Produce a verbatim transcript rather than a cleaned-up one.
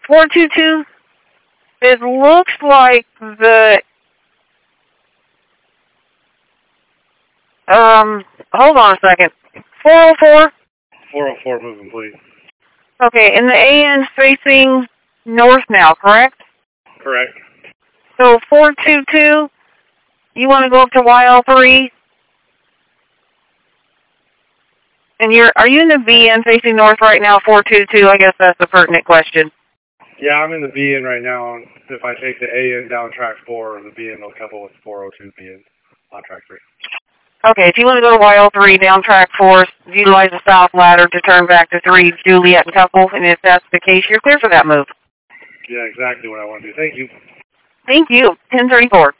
four two two, it looks like the, um, hold on a second. four oh four? four oh four moving, please. Okay, and the A N's facing north now, correct? Correct. So four two two, you want to go up to Y L three? And you're, are you in the V N facing north right now, four two two? I guess that's the pertinent question. Yeah, I'm in the B N right now. If I take the A N down track four, the B N will couple with four oh two B N on track three. Okay, if you want to go to Y L three, down track four, utilize the south ladder to turn back to three, Juliet and couple, and if that's the case, you're clear for that move. Yeah, exactly what I want to do. Thank you. Thank you. ten thirty-four.